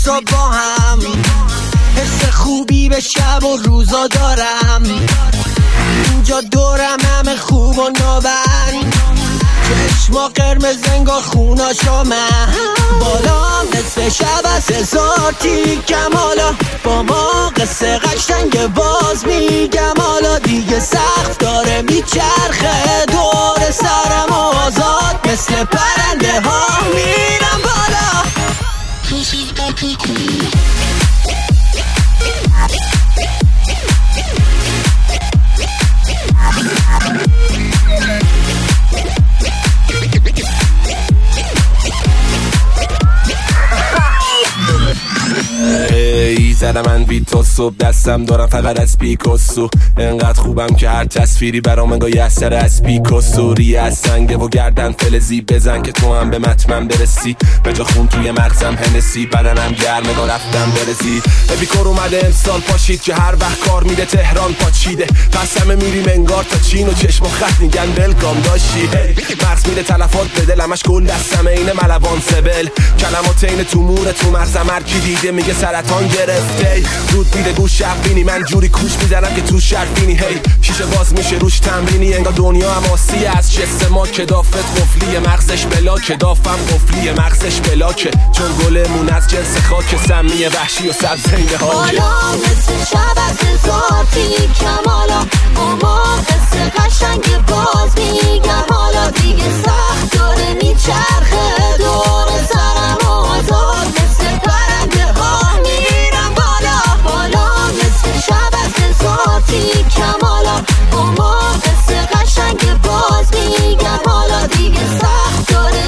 دوستا با هم، حس خوبی به شب و روزا دارم. اینجا دورم همه خوب و نابن، چشما قرمز انگار خوناشا من. بالا نصف شب از 1000 تیکم، حالا با ما قصه قشنگ باز میگم. حالا دیگه سقف داره میچرخه دور سرم، آزاد مثل پرنده ها میرم بالا. زدم من بی تو صبح دستم دارم فقط از پیکاسو. انقدر خوبم که هر تصویری برام انگار یه اثر از پیکاسو. ریه از سنگه و گردن فلزی، بزن که تو هم به متمن برسی. به جا خون توی مغزم هنسی، بدنم گرمه دا رفتم برسی. اپیکور اومده امسال پاشید که هر وقت کار میده تهران پاچیده. پس همه میریم انگار تا چین و چشم و خط میگن بلگام داشتی. مغز میده تلفات به دلمش گل دستم اینه ملوان سبل. کلمات اینه تو موره تو مغزم، هر کی دیده میگه سرطان گرفته. رود میده گوش شب بینی، من جوری کوش میزنم که تو شرفینی. هی شیشه باز میشه روش تمرینی، انگار دنیا هم آسیه از شست ما. کدافت قفلی مغزش بلا، کدافم قفلی مغزش بلاکه. چون گلمون از جنس خاک، سمی وحشی و سبزینه هاکه. حالا مثل شب از 1000 تیکم، حالا اما قصه قشنگ باز میگم. حالا دیگه سخت داره میچرخه دور سرم، آزاد مثل پرنده ها میرم بالا. حالا مثل شب از 1000 تیکم، حالا اما قصه قشنگ باز میگم. حالا دیگه سخت داره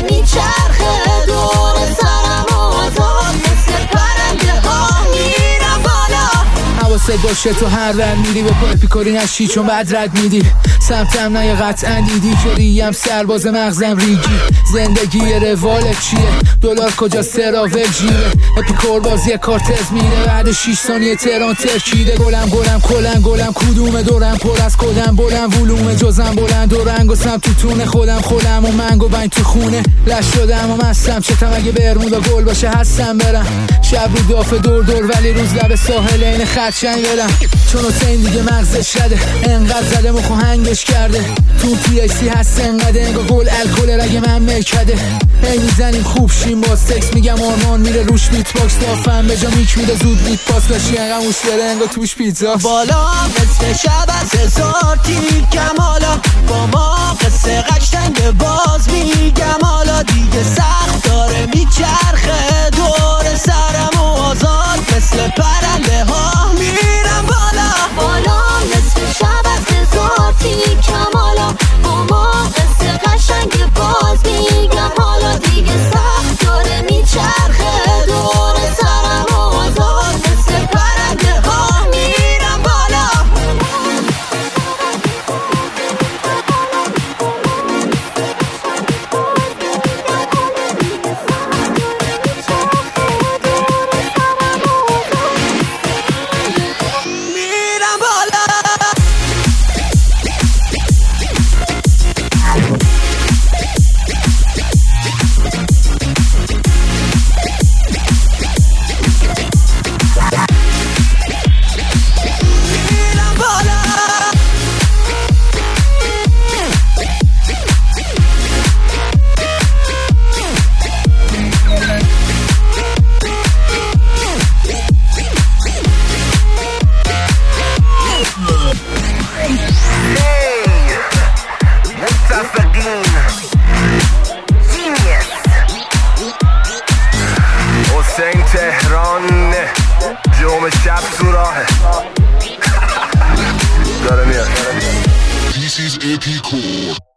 میچرخه دور سرم، آزاد مثل پرنده ها میرم بالا. حواست باشه تو هر ور میری به پای پیکاری نشی، چون بعد رد میدی سمتم نه قطعا دیدی که ریم سرباز مغزم ریگی. زندگی روالت چیه؟ دلار کجا سراول جیره؟ اپیکور بازی کارتز میره بعد 6 ثانیه تهران ترکیده. گلم کلن کدوم دورم پر از کدم بلند ولومه جزم بلند و رنگ و سم تو تونه خودم و منگو بین تو خونه. لش شدم و مستم چتم اگه برمودا گل باشه هستم برم. شب رو دافه دور ولی روز لب ساحل این خدشنگ برم. چون حسین دیگه مغزش رده، انقدر زده مخو هنگش کرده. تو پی ای سی هست انقدر انگار گل الکل رگ من ملکده. هی میزنیم خوب شیم با سکس، میگم آرمان میره روش بیت باکس. دافم به جا میک میده زود بیت پاس داشتی انقدر موش بره انگار توش پیتزا. بالا مثل شب از 1000 تیکم، حالا با ما قصه قشنگ باز میگم. حالا دیگه سخت داره میچرخه دور سرم، آزاد مثل پرنده ها میرم بالا. بالا مثل شب از 1000 تیکم، حالا با ما قصه قشنگ باز میگم. حالا دیگه سخت داره میچرخه دور سرم، آزاد مثل پرنده ها میرم بالا. میرم بالا. حسین تهران جمعه شب تو راهه داره میاد. This is Epicore.